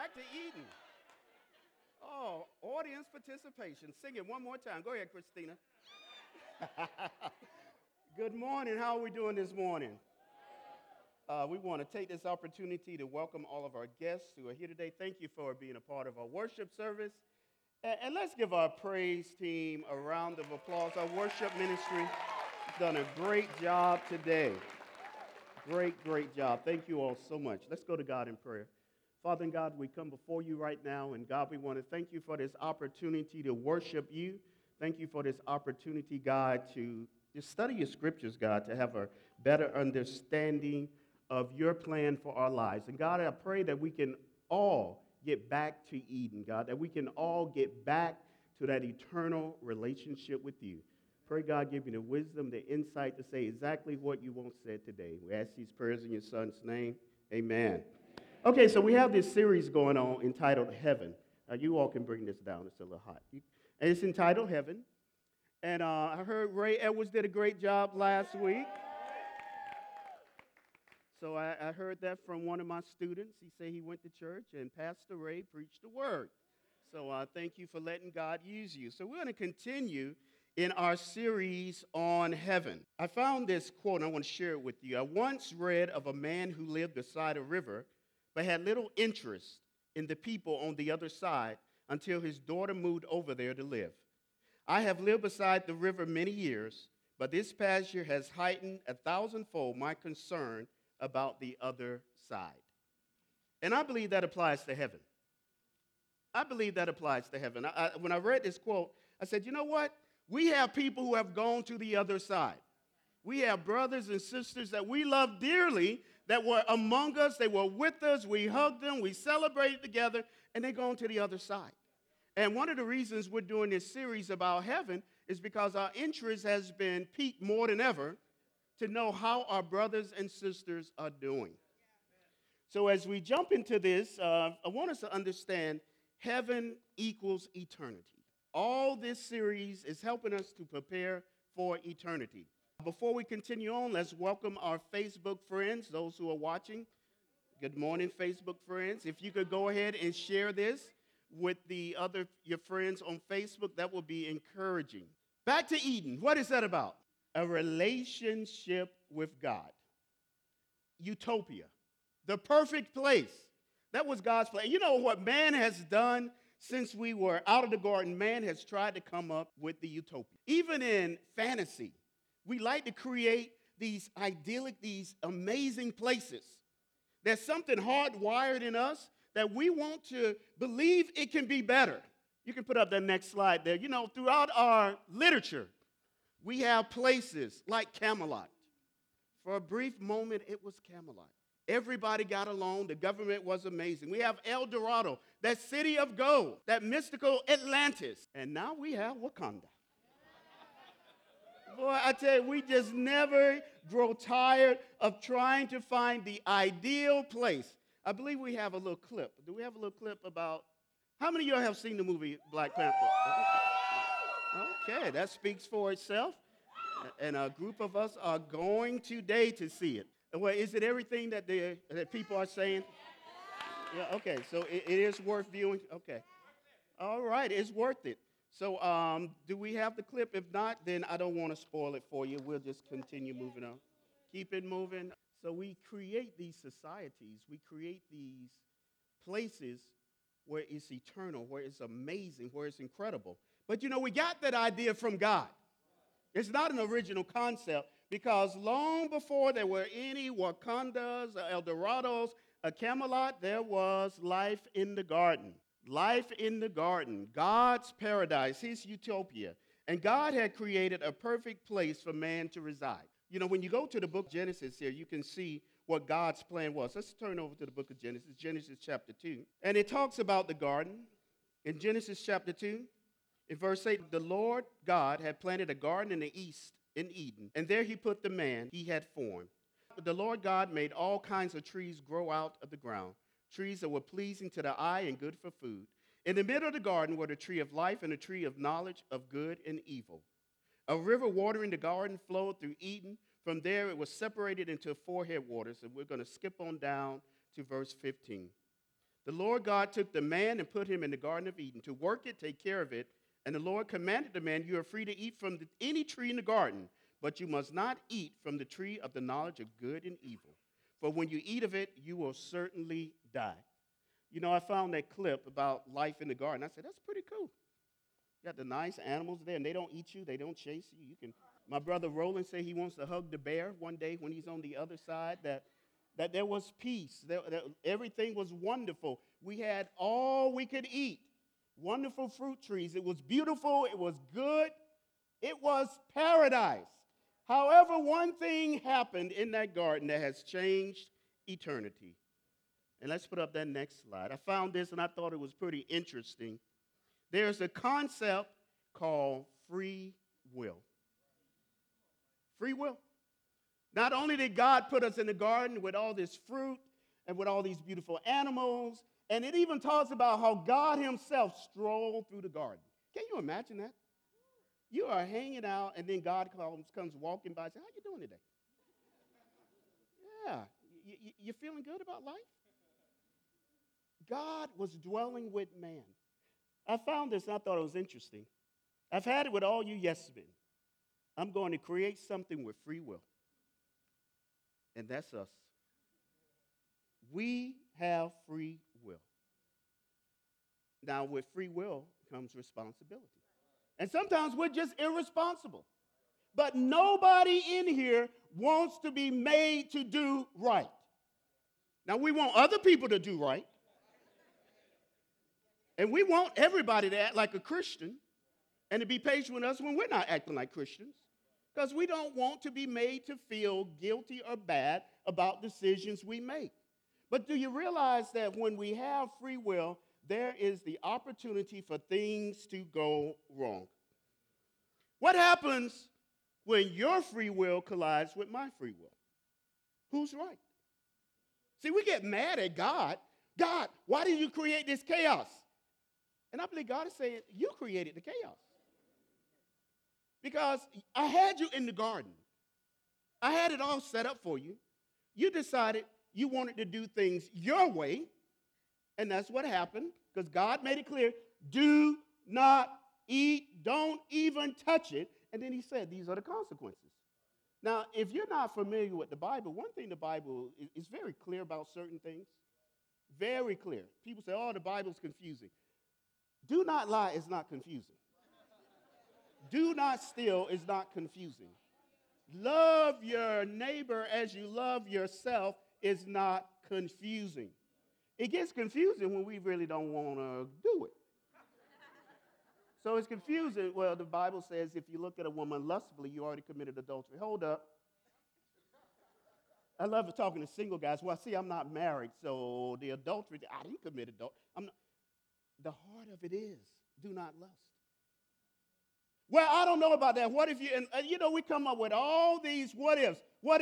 Back to Eden. Oh, audience participation. Sing it one more time. Go ahead, Christina. Good morning. How are we doing this morning? We want to take this opportunity to welcome all of our guests who are here today. Thank you for being a part of our worship service. And let's give our praise team a round of applause. Our worship ministry has done a great job today. Great job. Thank you all so much. Let's go to God in prayer. Father and God, we come before you right now, and God, we want to thank you for this opportunity to worship you. Thank you for this opportunity, God, to just study your scriptures, God, to have a better understanding of your plan for our lives. And God, I pray that we can all get back to Eden, God, that we can all get back to that eternal relationship with you. Pray, God, give me the wisdom, the insight to say exactly what you want said today. We ask these prayers in your son's name. Amen. Okay, so we have this series going on entitled Heaven. You all can bring this down. It's a little hot. And it's entitled Heaven. And I heard Ray Edwards did a great job last week. So I heard that from one of my students. He said he went to church and Pastor Ray preached the word. So thank you for letting God use you. So we're going to continue in our series on heaven. I found this quote, and I want to share it with you. I once read of a man who lived beside a river, but had little interest in the people on the other side until his daughter moved over there to live. I have lived beside the river many years, but this past year has heightened 1,000-fold my concern about the other side. And I believe that applies to heaven. I believe that applies to heaven. When I read this quote, I said, you know what? We have people who have gone to the other side. We have brothers and sisters that we love dearly that were among us. They were with us. We hugged them. We celebrated together, and they're going to the other side. And one of the reasons we're doing this series about heaven is because our interest has been piqued more than ever to know how our brothers and sisters are doing. So as we jump into this, I want us to understand heaven equals eternity. All this series is helping us to prepare for eternity. Before we continue on, let's welcome our Facebook friends, those who are watching. Good morning, Facebook friends. If you could go ahead and share this with your friends on Facebook, that would be encouraging. Back to Eden. What is that about? A relationship with God. Utopia. The perfect place. That was God's plan. You know what man has done since we were out of the garden? Man has tried to come up with the utopia. Even in fantasy, we like to create these idyllic, these amazing places. There's something hardwired in us that we want to believe it can be better. You can put up that next slide there. You know, throughout our literature, we have places like Camelot. For a brief moment, it was Camelot. Everybody got along. The government was amazing. We have El Dorado, that city of gold, that mystical Atlantis. And now we have Wakanda. Boy, I tell you, we just never grow tired of trying to find the ideal place. I believe we have a little clip. Do we have a little clip about, how many of y'all have seen the movie Black Panther? Okay, that speaks for itself. And a group of us are going today to see it. Well, is it everything that people are saying? Yeah, okay, so it is worth viewing? Okay. All right, it's worth it. So do we have the clip? If not, then I don't want to spoil it for you. We'll just continue moving on. Keep it moving. So we create these societies. We create these places where it's eternal, where it's amazing, where it's incredible. But, you know, we got that idea from God. It's not an original concept because long before there were any Wakandas, El Dorados, a Camelot, there was life in the garden. Life in the garden, God's paradise, his utopia. And God had created a perfect place for man to reside. You know, when you go to the book of Genesis here, you can see what God's plan was. Let's turn over to the book of Genesis, Genesis chapter 2. And it talks about the garden. In Genesis chapter 2, in verse 8, the Lord God had planted a garden in the east in Eden, and there he put the man he had formed. The Lord God made all kinds of trees grow out of the ground, trees that were pleasing to the eye and good for food. In the middle of the garden were the tree of life and the tree of knowledge of good and evil. A river watering the garden flowed through Eden. From there it was separated into four headwaters, and we're going to skip on down to verse 15. The Lord God took the man and put him in the Garden of Eden to work it, take care of it. And the Lord commanded the man, you are free to eat from any tree in the garden, but you must not eat from the tree of the knowledge of good and evil. For when you eat of it, you will certainly die. You know, I found that clip about life in the garden. I said, that's pretty cool. You got the nice animals there, and they don't eat you. They don't chase you. My brother Roland said he wants to hug the bear one day when he's on the other side, that there was peace. That everything was wonderful. We had all we could eat. Wonderful fruit trees. It was beautiful. It was good. It was paradise. However, one thing happened in that garden that has changed eternity. And let's put up that next slide. I found this and I thought it was pretty interesting. There's a concept called free will. Free will. Not only did God put us in the garden with all this fruit and with all these beautiful animals, and it even talks about how God himself strolled through the garden. Can you imagine that? You are hanging out, and then God comes walking by and says, how you doing today? Yeah. You feeling good about life? God was dwelling with man. I found this, and I thought it was interesting. I've had it with all you yes men. I'm going to create something with free will. And that's us. We have free will. Now, with free will comes responsibility. And sometimes we're just irresponsible. But nobody in here wants to be made to do right. Now, we want other people to do right. And we want everybody to act like a Christian and to be patient with us when we're not acting like Christians. Because we don't want to be made to feel guilty or bad about decisions we make. But do you realize that when we have free will, there is the opportunity for things to go wrong? What happens when your free will collides with my free will? Who's right? See, we get mad at God. God, why did you create this chaos? And I believe God is saying, you created the chaos. Because I had you in the garden. I had it all set up for you. You decided you wanted to do things your way. And that's what happened. Because God made it clear, do not eat, don't even touch it. And then he said, these are the consequences. Now, if you're not familiar with the Bible, one thing the Bible is very clear about certain things. Very clear. People say, oh, the Bible's confusing. Do not lie is not confusing. Do not steal is not confusing. Love your neighbor as you love yourself is not confusing. It gets confusing when we really don't want to do it. So it's confusing. Well, the Bible says if you look at a woman lustfully, you already committed adultery. Hold up. I love talking to single guys. Well, see, I'm not married, so the adultery, I didn't commit adultery. The heart of it is, do not lust. Well, I don't know about that. What if you, and we come up with all these what ifs.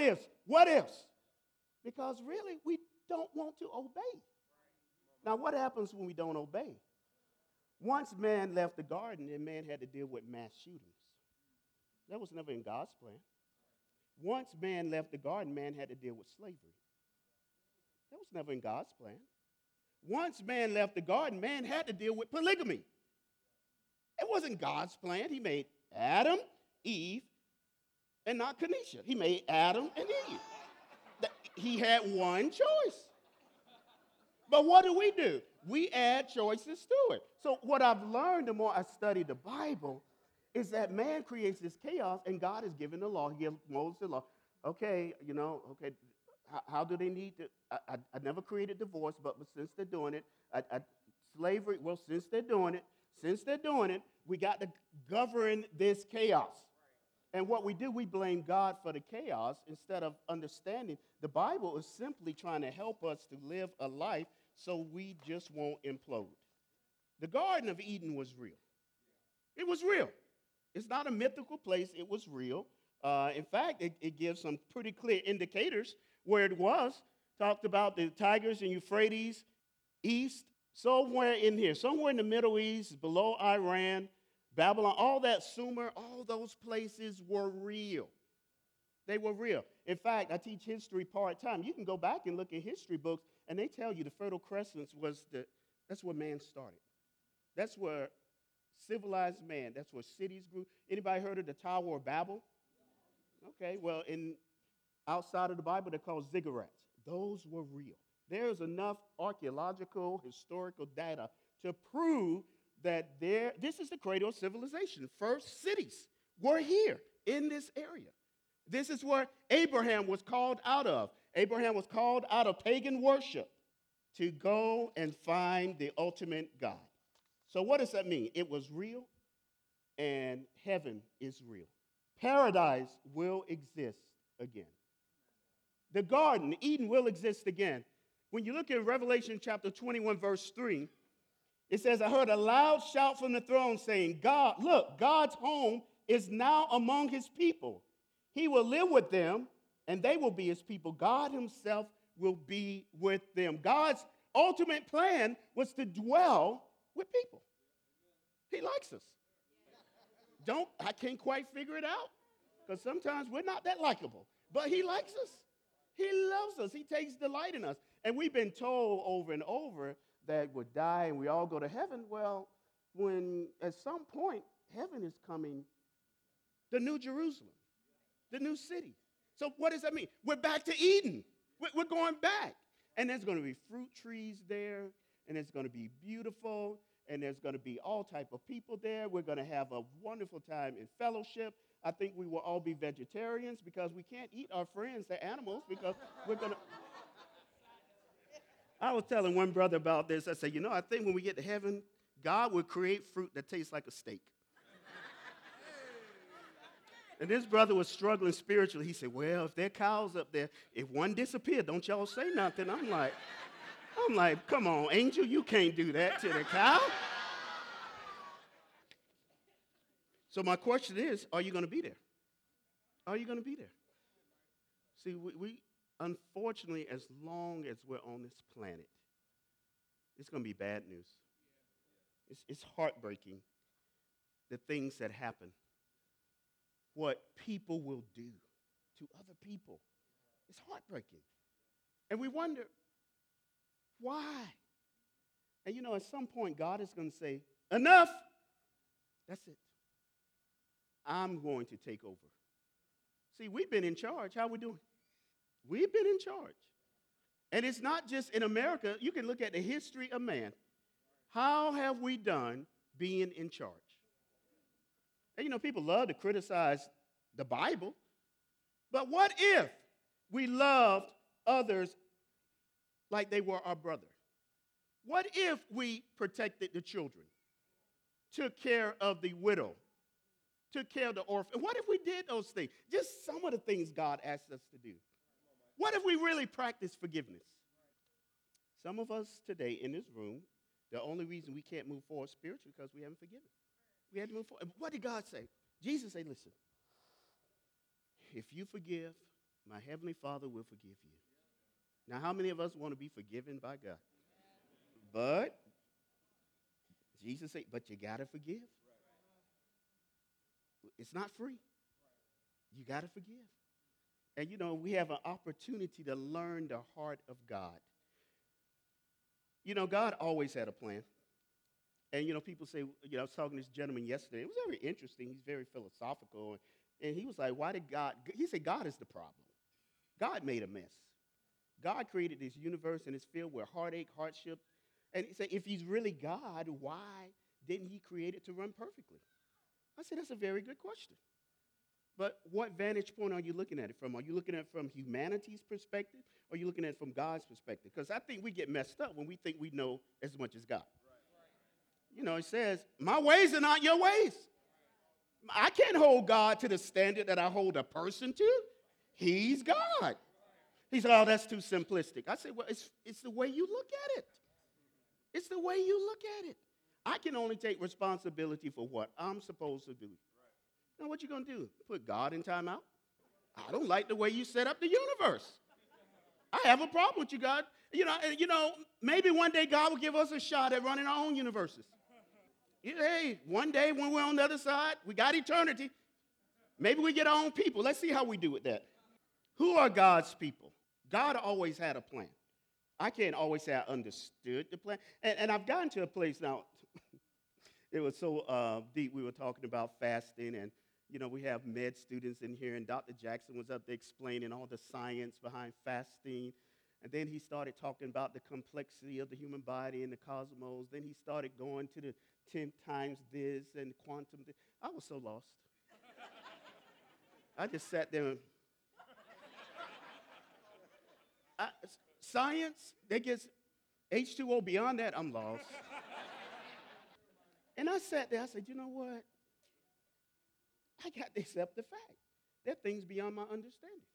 Because really, we don't want to obey. Now, what happens when we don't obey? Once man left the garden, then man had to deal with mass shootings. That was never in God's plan. Once man left the garden, man had to deal with slavery. That was never in God's plan. Once man left the garden, man had to deal with polygamy. It wasn't God's plan. He made Adam, Eve, and not Kenesha. He made Adam and Eve. He had one choice. But what do? We add choices to it. So what I've learned the more I study the Bible is that man creates this chaos, and God has given the law. He gave Moses the law. Okay, how do they need to? I never created divorce, but since they're doing it, slavery, well, since they're doing it, we got to govern this chaos. And what we do, we blame God for the chaos instead of understanding the Bible is simply trying to help us to live a life so we just won't implode. The Garden of Eden was real. It was real. It's not a mythical place. It was real. In fact, it gives some pretty clear indicators where it was. Talked about the Tigris and Euphrates, east, somewhere in here, somewhere in the Middle East, below Iran, Babylon, all that Sumer, all those places were real. They were real. In fact, I teach history part-time. You can go back and look at history books, And they tell you the Fertile Crescent that's where man started. That's where civilized man, that's where cities grew. Anybody heard of the Tower of Babel? Okay, well, outside of the Bible, they're called ziggurats. Those were real. There's enough archaeological, historical data to prove that this is the cradle of civilization. First cities were here in this area. This is where Abraham was called out of. Abraham was called out of pagan worship to go and find the ultimate God. So what does that mean? It was real, and heaven is real. Paradise will exist again. The garden, Eden, will exist again. When you look at Revelation chapter 21, verse 3, it says, I heard a loud shout from the throne saying, God, look, God's home is now among his people. He will live with them, and they will be his people. God himself will be with them. God's ultimate plan was to dwell with people. He likes us. I can't quite figure it out, because sometimes we're not that likable. But he likes us. He loves us. He takes delight in us. And we've been told over and over that we'll die and we all go to heaven. Well, when at some point, heaven is coming, the new Jerusalem, the new city. So what does that mean? We're back to Eden. We're going back. And there's going to be fruit trees there, and it's going to be beautiful, and there's going to be all type of people there. We're going to have a wonderful time in fellowship. I think we will all be vegetarians because we can't eat our friends, the animals, because we're going to. I was telling one brother about this. I said, I think when we get to heaven, God will create fruit that tastes like a steak. And this brother was struggling spiritually. He said, well, if there are cows up there, if one disappeared, don't y'all say nothing. I'm like, come on, angel, you can't do that to the cow. So my question is, are you going to be there? Are you going to be there? See, we unfortunately, as long as we're on this planet, it's going to be bad news. It's heartbreaking, the things that happen, what people will do to other people. It's heartbreaking. And we wonder, why? And at some point, God is going to say, enough. That's it. I'm going to take over. See, we've been in charge. How are we doing? We've been in charge. And it's not just in America. You can look at the history of man. How have we done being in charge? And people love to criticize the Bible. But what if we loved others like they were our brother? What if we protected the children, took care of the widow, took care of the orphan? What if we did those things? Just some of the things God asked us to do. What if we really practiced forgiveness? Some of us today in this room, the only reason we can't move forward spiritually is because we haven't forgiven. We had to move forward. What did God say? Jesus said, listen, if you forgive, my heavenly Father will forgive you. Now, how many of us want to be forgiven by God? But Jesus said, but you got to forgive. It's not free. You got to forgive. And, we have an opportunity to learn the heart of God. God always had a plan. And, people say, I was talking to this gentleman yesterday. It was very interesting. He's very philosophical. And he was like, why did God? He said, God is the problem. God made a mess. God created this universe, and it's filled with heartache, hardship. And he said, if he's really God, why didn't he create it to run perfectly? I said, that's a very good question. But what vantage point are you looking at it from? Are you looking at it from humanity's perspective, or are you looking at it from God's perspective? Because I think we get messed up when we think we know as much as God. It says, my ways are not your ways. I can't hold God to the standard that I hold a person to. He's God. He said, oh, that's too simplistic. I said, well, it's the way you look at it. It's the way you look at it. I can only take responsibility for what I'm supposed to do. Now, what you going to do? Put God in timeout? I don't like the way you set up the universe. I have a problem with you, God. Maybe one day God will give us a shot at running our own universes. Hey, one day when we're on the other side, we got eternity. Maybe we get our own people. Let's see how we do with that. Who are God's people? God always had a plan. I can't always say I understood the plan. And I've gotten to a place now, it was so deep. We were talking about fasting, and, we have med students in here, and Dr. Jackson was up there explaining all the science behind fasting. And then he started talking about the complexity of the human body and the cosmos. Then he started going to the 10 times this and quantum this. I was so lost. I just sat there and science, that gets H2O beyond that, I'm lost. And I sat there, I said, you know what? I got to accept the fact. There are things beyond my understanding.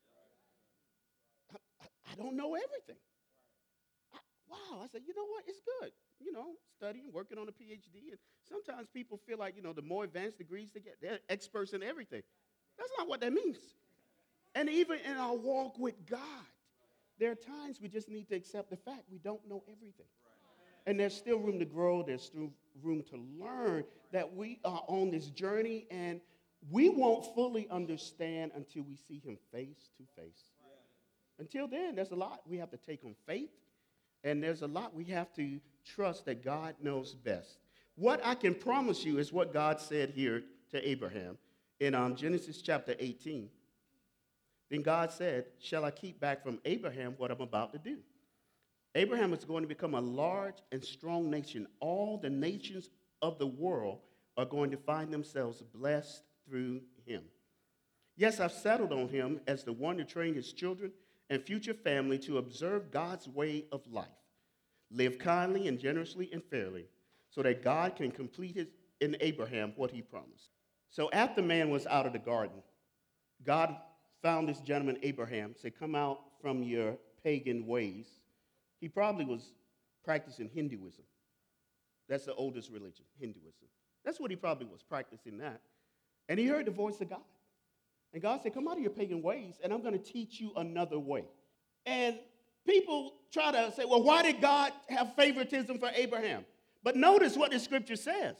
I don't know everything. Wow, I said, you know what? It's good. Studying, working on a PhD. And sometimes people feel like, the more advanced degrees they get, they're experts in everything. That's not what that means. And even in our walk with God, there are times we just need to accept the fact we don't know everything. And there's still room to grow. There's still room to learn that we are on this journey, and we won't fully understand until we see him face to face. Until then, there's a lot we have to take on faith, and there's a lot we have to trust that God knows best. What I can promise you is what God said here to Abraham in Genesis chapter 18. Then God said, shall I keep back from Abraham what I'm about to do? Abraham is going to become a large and strong nation. All the nations of the world are going to find themselves blessed through him. Yes, I've settled on him as the one to train his children and future family to observe God's way of life, live kindly and generously and fairly, so that God can complete in Abraham what he promised. So after man was out of the garden, God found this gentleman, Abraham, said, come out from your pagan ways. He probably was practicing Hinduism. That's the oldest religion, Hinduism. That's what he probably was, practicing that. And he heard the voice of God. And God said, come out of your pagan ways, and I'm going to teach you another way. And people try to say, well, why did God have favoritism for Abraham? But notice what the scripture says.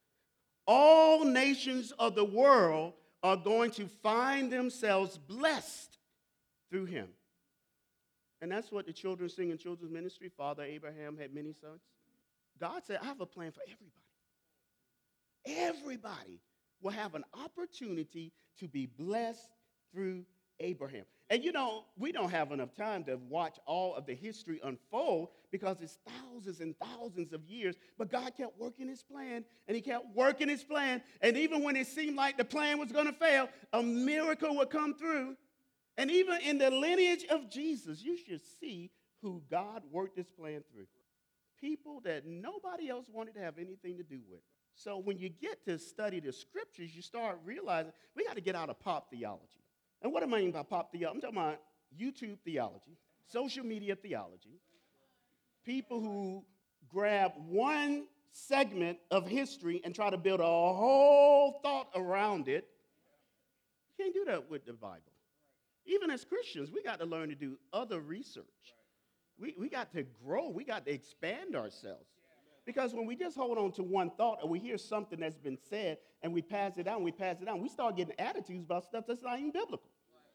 All nations of the world are going to find themselves blessed through him. And that's what the children sing in children's ministry. Father Abraham had many sons. God said, I have a plan for everybody. Everybody will have an opportunity to be blessed through Abraham. And we don't have enough time to watch all of the history unfold because it's thousands and thousands of years. But God kept working his plan, and he kept working his plan. And even when it seemed like the plan was going to fail, a miracle would come through. And even in the lineage of Jesus, you should see who God worked this plan through. People that nobody else wanted to have anything to do with. So when you get to study the scriptures, you start realizing we got to get out of pop theology. And what am I mean by pop theology? I'm talking about YouTube theology, social media theology, people who grab one segment of history and try to build a whole thought around it. You can't do that with the Bible. Even as Christians, we got to learn to do other research. We got to grow. We got to expand ourselves. Because when we just hold on to one thought or we hear something that's been said and we pass it down, we start getting attitudes about stuff that's not even biblical.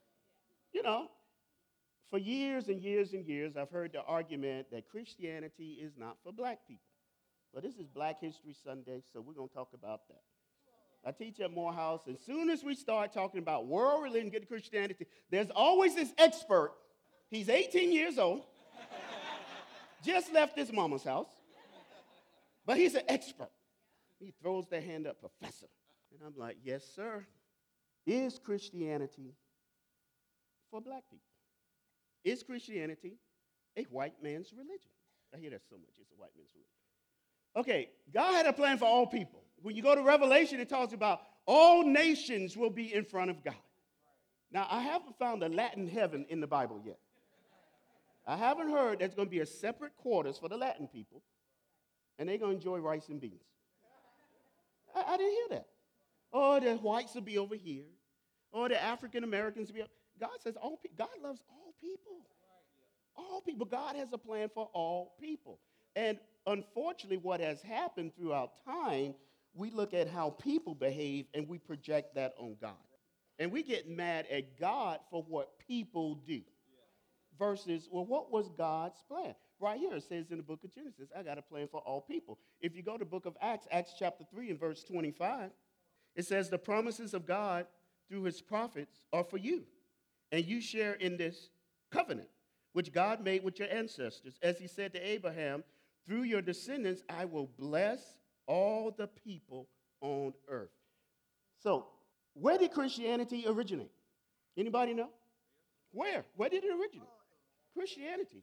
For years and years and years, I've heard the argument that Christianity is not for black people. Well, this is Black History Sunday, so we're going to talk about that. I teach at Morehouse. As soon as we start talking about world religion, get to Christianity, there's always this expert. He's 18 years old, just left his mama's house, but he's an expert. He throws their hand up, professor. And I'm like, yes, sir. Is Christianity for black people? Is Christianity a white man's religion? I hear that so much. It's a white man's religion. Okay, God had a plan for all people. When you go to Revelation, it talks about all nations will be in front of God. Now, I haven't found a Latin heaven in the Bible yet. I haven't heard there's going to be a separate quarters for the Latin people, and they're going to enjoy rice and beans. I didn't hear that. Oh, the whites will be over here. Oh, the African Americans will be over. God says God loves all people. All people. God has a plan for all people. And unfortunately, what has happened throughout time, we look at how people behave and we project that on God. And we get mad at God for what people do versus, well, what was God's plan? right here. It says in the book of Genesis, I got a plan for all people. If you go to the book of Acts, Acts chapter 3 and verse 25, it says, the promises of God through his prophets are for you, and you share in this covenant, which God made with your ancestors. As he said to Abraham, through your descendants, I will bless all the people on earth. So, where did Christianity originate? Anybody know? Where? Where did it originate? Christianity.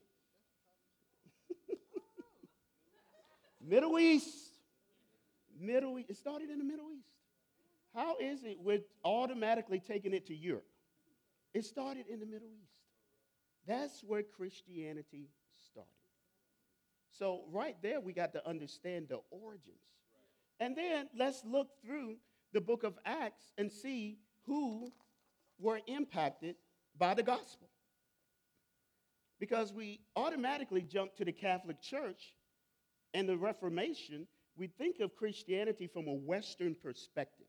Middle East. Middle East. It started in the Middle East. How is it we're automatically taking it to Europe? It started in the Middle East. That's where Christianity started. So right there, we got to understand the origins. And then let's look through the book of Acts and see who were impacted by the gospel. Because we automatically jump to the Catholic Church and the Reformation, we think of Christianity from a Western perspective.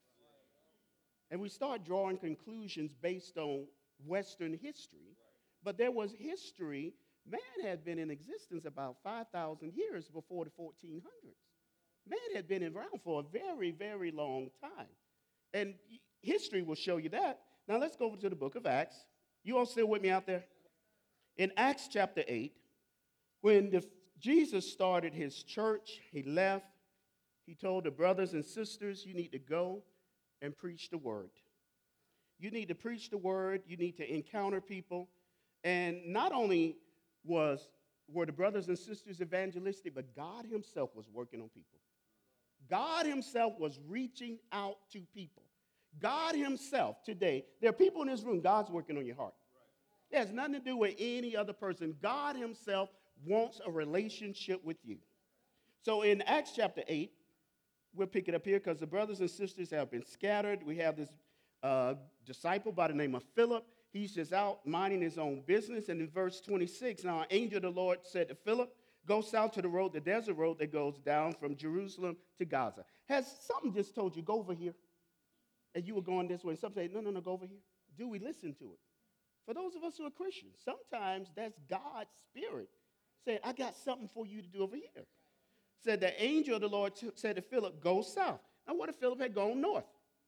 And we start drawing conclusions based on Western history. But there was history. Man had been in existence about 5,000 years before the 1400s. Man had been around for a very, very long time. And history will show you that. Now let's go over to the book of Acts. You all still with me out there? In Acts chapter 8, when Jesus started his church, he left. He told the brothers and sisters, you need to go and preach the word. You need to preach the word. You need to encounter people. And not only were the brothers and sisters evangelistic, but God himself was working on people. God himself was reaching out to people. God himself today, there are people in this room, God's working on your heart. It has nothing to do with any other person. God himself wants a relationship with you. So in Acts chapter 8, we'll pick it up here because the brothers and sisters have been scattered. We have this disciple by the name of Philip. He's just out minding his own business. And in verse 26, now an angel of the Lord said to Philip, go south to the road, the desert road that goes down from Jerusalem to Gaza. Has something just told you, go over here? And you were going this way. And some say, no, go over here. Do we listen to it? For those of us who are Christians, sometimes that's God's spirit saying, I got something for you to do over here. Said the angel of the Lord said to Philip, go south. Now what if Philip had gone north?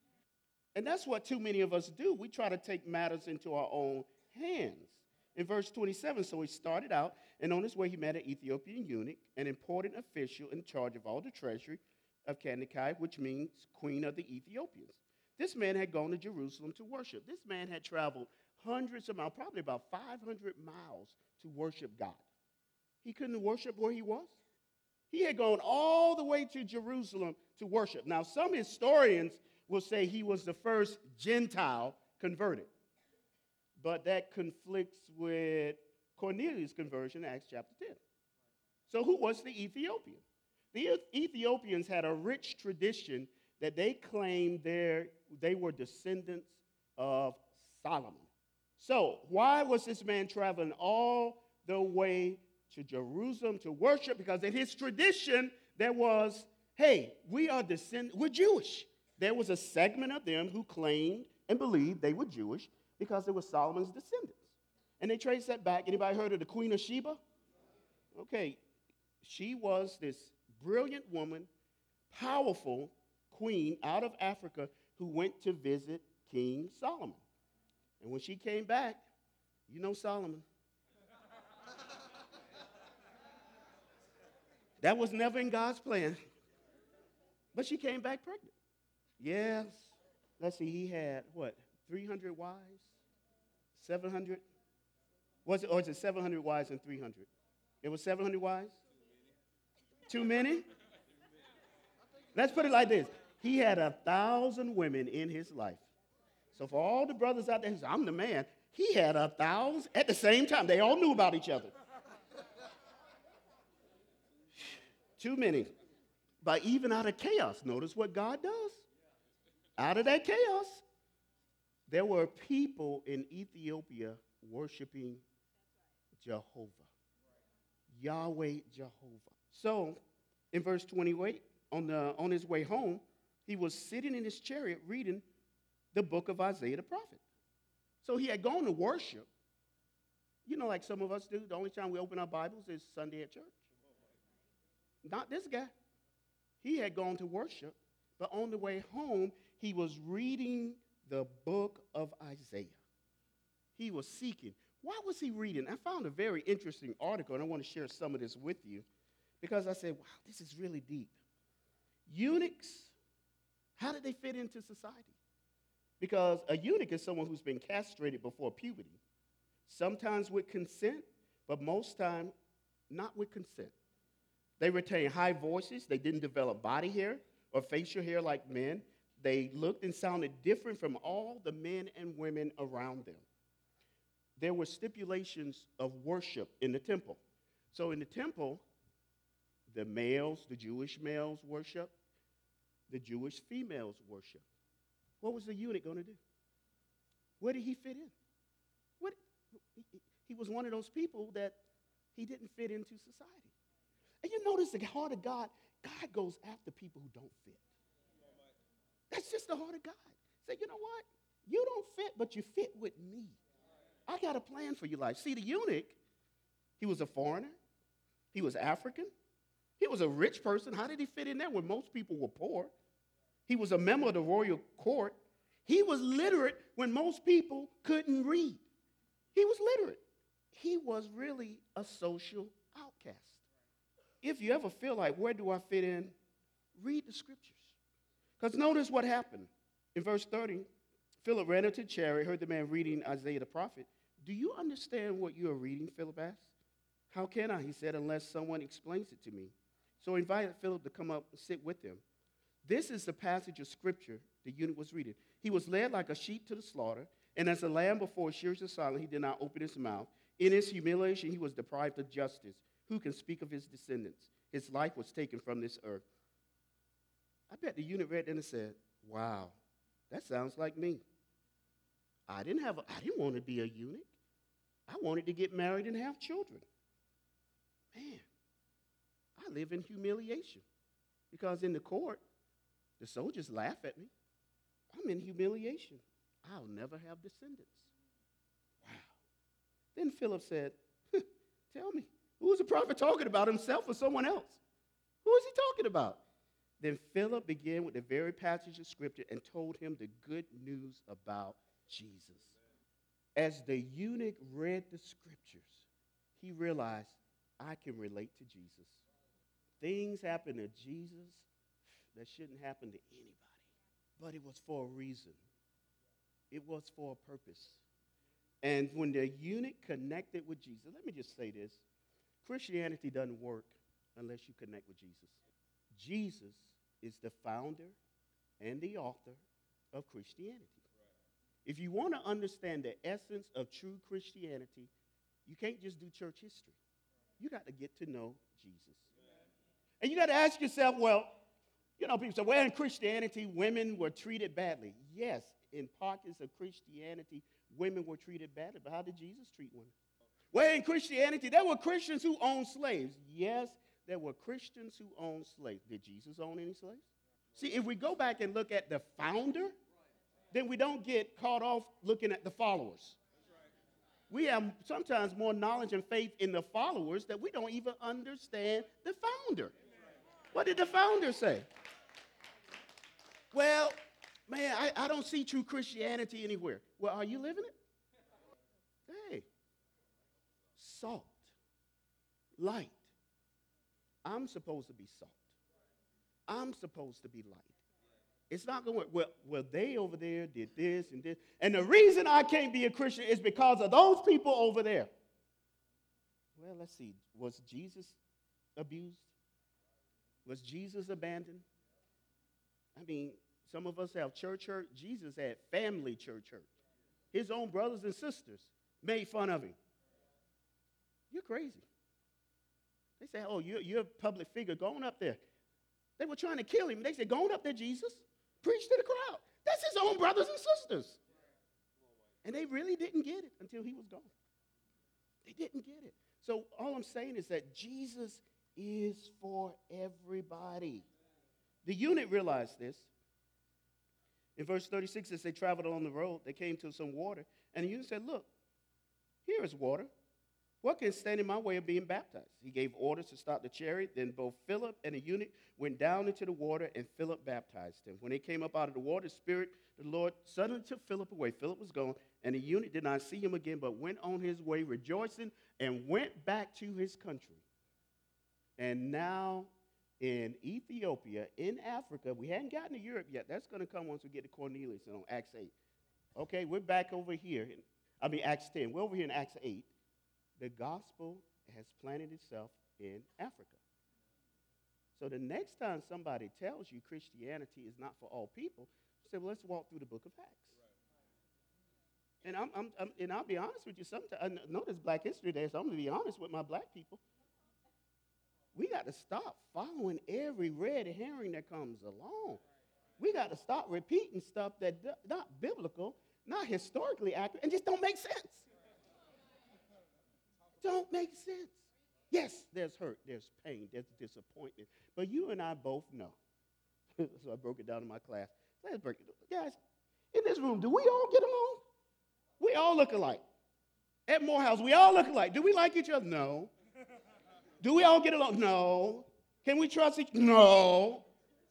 And that's what too many of us do. We try to take matters into our own hands. In verse 27, so he started out, and on his way he met an Ethiopian eunuch, an important official in charge of all the treasury of Candace, which means queen of the Ethiopians. This man had gone to Jerusalem to worship. This man had traveled hundreds of miles, probably about 500 miles to worship God. He couldn't worship where he was. He had gone all the way to Jerusalem to worship. Now, some historians will say he was the first Gentile converted. But that conflicts with Cornelius' conversion in Acts chapter 10. So who was the Ethiopian? The Ethiopians had a rich tradition that they claimed they were descendants of Solomon. So why was this man traveling all the way to Jerusalem to worship? Because in his tradition, there was, hey, we're Jewish. There was a segment of them who claimed and believed they were Jewish because it was Solomon's descendants. And they traced that back. Anybody heard of the Queen of Sheba? Okay, she was this brilliant woman, powerful queen out of Africa who went to visit King Solomon. And when she came back, you know Solomon. That was never in God's plan. But she came back pregnant. Yes. Let's see, he had, 300 wives? 700? Was it, or is it 700 wives and 300? It was 700 wives? Too many? Let's put it like this. He had 1,000 women in his life. So for all the brothers out there who say, I'm the man, he had 1,000 at the same time. They all knew about each other. Too many. But even out of chaos, notice what God does. Out of that chaos, there were people in Ethiopia worshiping Jehovah. Yahweh Jehovah. So, in verse 28, on his way home, he was sitting in his chariot reading the book of Isaiah the prophet. So he had gone to worship. You know, like some of us do, the only time we open our Bibles is Sunday at church. Not this guy. He had gone to worship, but on the way home, he was reading the book of Isaiah. He was seeking. Why was he reading? I found a very interesting article, and I want to share some of this with you because I said, wow, this is really deep. Eunuchs, how did they fit into society? Because a eunuch is someone who's been castrated before puberty, sometimes with consent, but most time not with consent. They retain high voices. They didn't develop body hair or facial hair like men. They looked and sounded different from all the men and women around them. There were stipulations of worship in the temple. So in the temple, the males, the Jewish males worship, the Jewish females worship. What was the eunuch going to do? Where did he fit in? He was one of those people that he didn't fit into society. And you notice the heart of God, God goes after people who don't fit. That's just the heart of God. Say, you know what? You don't fit, but you fit with me. I got a plan for your life. See, the eunuch, he was a foreigner. He was African. He was a rich person. How did he fit in there when most people were poor? He was a member of the royal court. He was literate when most people couldn't read. He was literate. He was really a social outcast. If you ever feel like, where do I fit in? Read the scriptures. Because notice what happened. In verse 30, Philip ran into the chariot, heard the man reading Isaiah the prophet. Do you understand what you are reading, Philip asked. How can I, he said, unless someone explains it to me. So he invited Philip to come up and sit with him. This is the passage of scripture the eunuch was reading. He was led like a sheep to the slaughter, and as a lamb before his shearers is silent, he did not open his mouth. In his humiliation, he was deprived of justice. Who can speak of his descendants? His life was taken from this earth. I bet the eunuch read that and said, wow, that sounds like me. I didn't want to be a eunuch. I wanted to get married and have children. Man, I live in humiliation because in the court, the soldiers laugh at me. I'm in humiliation. I'll never have descendants. Wow. Then Philip said, tell me, who is the prophet talking about, himself or someone else? Who is he talking about? Then Philip began with the very passage of scripture and told him the good news about Jesus. As the eunuch read the scriptures, he realized, I can relate to Jesus. Things happen to Jesus that shouldn't happen to anybody. But it was for a reason. It was for a purpose. And when the eunuch connected with Jesus, let me just say this. Christianity doesn't work unless you connect with Jesus. Jesus is the founder and the author of Christianity. If you want to understand the essence of true Christianity, you can't just do church history. You got to get to know Jesus. And you got to ask yourself, well, you know, people say, well, in Christianity, women were treated badly. Yes, in pockets of Christianity, women were treated badly. But how did Jesus treat women? Well, in Christianity, there were Christians who owned slaves. Yes, there were Christians who owned slaves. Did Jesus own any slaves? See, if we go back and look at the founder, then we don't get caught off looking at the followers. We have sometimes more knowledge and faith in the followers that we don't even understand the founder. What did the founder say? Well, man, I don't see true Christianity anywhere. Well, are you living it? Hey, salt, light. I'm supposed to be salt. I'm supposed to be light. It's not going to work. Well, they over there did this and this. And the reason I can't be a Christian is because of those people over there. Well, let's see. Was Jesus abused? Was Jesus abandoned? I mean, some of us have church hurt. Jesus had family church hurt. His own brothers and sisters made fun of him. You're crazy. They say, oh, you're a public figure. Go on up there. They were trying to kill him. They said, go on up there, Jesus. Preach to the crowd. That's his own brothers and sisters. And they really didn't get it until he was gone. They didn't get it. So all I'm saying is that Jesus is for everybody. The eunuch realized this. In verse 36, as they traveled along the road, they came to some water. And the eunuch said, look, here is water. What can stand in my way of being baptized? He gave orders to stop the chariot. Then both Philip and the eunuch went down into the water, and Philip baptized him. When they came up out of the water, the Lord suddenly took Philip away. Philip was gone, and the eunuch did not see him again, but went on his way rejoicing and went back to his country. And now in Ethiopia, in Africa, we hadn't gotten to Europe yet. That's going to come once we get to Cornelius on Acts 8. Okay, we're back over here. Acts 10. We're over here in Acts 8. The gospel has planted itself in Africa. So the next time somebody tells you Christianity is not for all people, say, well, let's walk through the book of Acts. And I'll be honest with you. Sometimes I know there's Black History Day, so I'm going to be honest with my black people. We got to stop following every red herring that comes along. We got to stop repeating stuff that's not biblical, not historically accurate, and just don't make sense. Don't make sense. Yes, there's hurt, there's pain, there's disappointment. But you and I both know. So I broke it down in my class. Let's break it down. Guys, in this room, do we all get along? We all look alike. At Morehouse, we all look alike. Do we like each other? No. Do we all get along? No. Can we trust each other? No.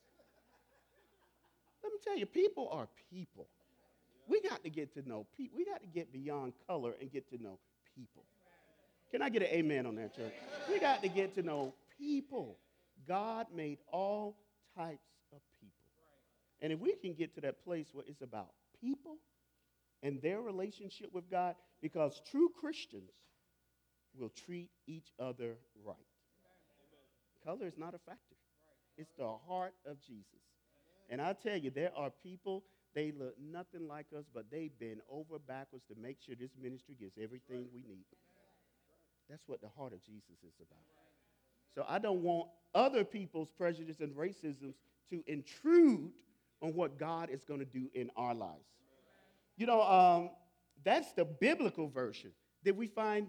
Let me tell you, people are people. We got to get to know people. We got to get beyond color and get to know people. Can I get an amen on that, church? We got to get to know people. God made all types of people. And if we can get to that place where it's about people and their relationship with God, because true Christians will treat each other right. Color is not a factor. It's the heart of Jesus. And I tell you, there are people, they look nothing like us, but they bend over backwards to make sure this ministry gets everything we need. That's what the heart of Jesus is about. So I don't want other people's prejudice and racism to intrude on what God is going to do in our lives. You know, that's the biblical version. Did we find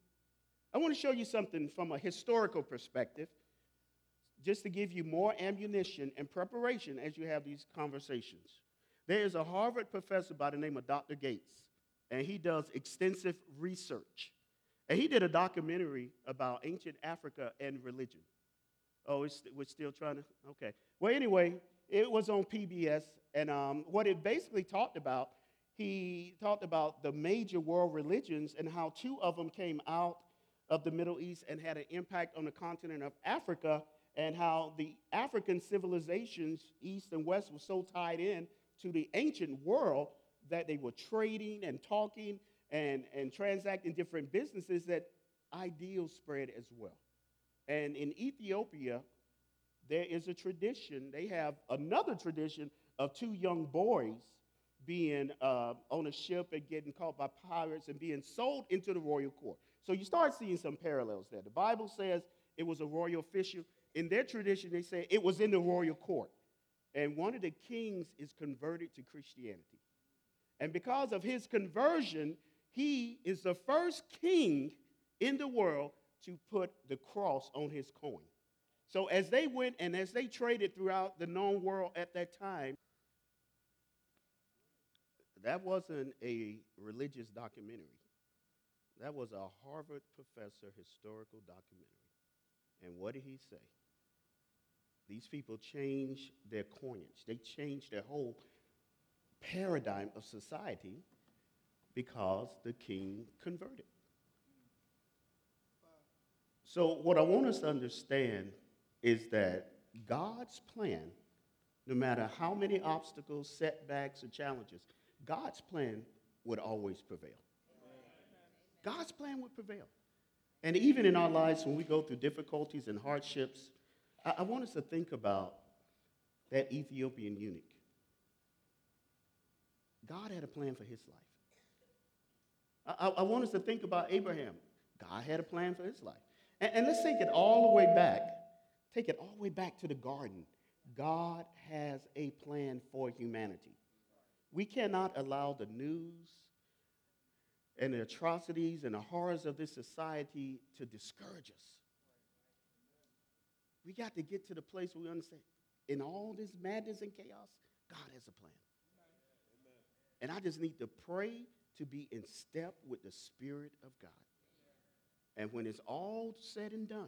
I want to show you something from a historical perspective, just to give you more ammunition and preparation as you have these conversations. There is a Harvard professor by the name of Dr. Gates, and he does extensive research. And he did a documentary about ancient Africa and religion. Oh, we're still trying to? Okay. Well, anyway, it was on PBS, and what it basically talked about, he talked about the major world religions and how two of them came out of the Middle East and had an impact on the continent of Africa, and how the African civilizations, East and West, were so tied in to the ancient world that they were trading and talking and transacting different businesses, that ideals spread as well. And in Ethiopia, there is a tradition. They have another tradition of two young boys being on a ship and getting caught by pirates and being sold into the royal court. So you start seeing some parallels there. The Bible says it was a royal official. In their tradition, they say it was in the royal court. And one of the kings is converted to Christianity. And because of his conversion, he is the first king in the world to put the cross on his coin. So as they went and as they traded throughout the known world at that time, that wasn't a religious documentary. That was a Harvard professor historical documentary. And what did he say? These people changed their coinage. They changed their whole paradigm of society because the king converted. So what I want us to understand is that God's plan, no matter how many obstacles, setbacks, or challenges, God's plan would always prevail. God's plan would prevail. And even in our lives, when we go through difficulties and hardships, I want us to think about that Ethiopian eunuch. God had a plan for his life. I want us to think about Abraham. God had a plan for his life. And let's take it all the way back. Take it all the way back to the garden. God has a plan for humanity. We cannot allow the news and the atrocities and the horrors of this society to discourage us. We got to get to the place where we understand, in all this madness and chaos, God has a plan. And I just need to pray to be in step with the Spirit of God. And when it's all said and done,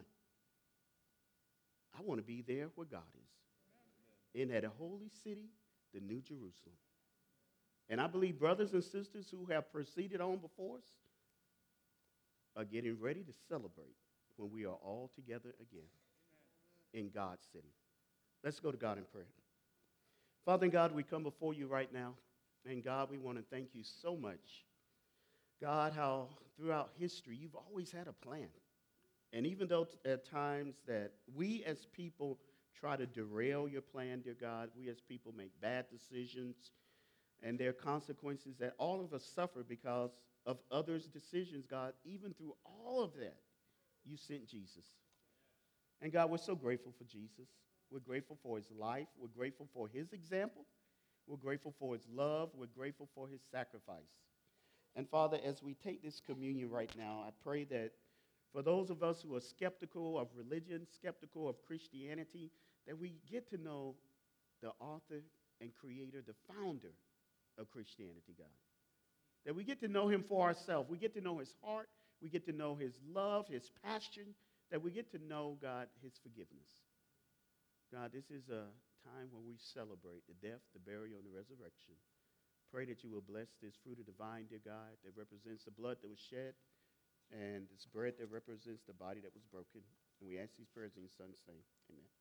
I want to be there where God is, in that holy city, the New Jerusalem. And I believe brothers and sisters who have proceeded on before us are getting ready to celebrate when we are all together again in God's city. Let's go to God in prayer. Father and God, we come before you right now. And God, we want to thank you so much. God, how throughout history you've always had a plan. And even though at times that we as people try to derail your plan, dear God, we as people make bad decisions, and there are consequences that all of us suffer because of others' decisions, God, even through all of that, you sent Jesus. And God, we're so grateful for Jesus. We're grateful for his life. We're grateful for his example. We're grateful for his love. We're grateful for his sacrifice. And Father, as we take this communion right now, I pray that for those of us who are skeptical of religion, skeptical of Christianity, that we get to know the author and creator, the founder of Christianity, God. That we get to know him for ourselves. We get to know his heart. We get to know his love, his passion. That we get to know, God, his forgiveness. God, this is a time when we celebrate the death, the burial, and the resurrection. Pray that you will bless this fruit of the vine, dear God, that represents the blood that was shed, and this bread that represents the body that was broken. And we ask these prayers in your son's name. Amen.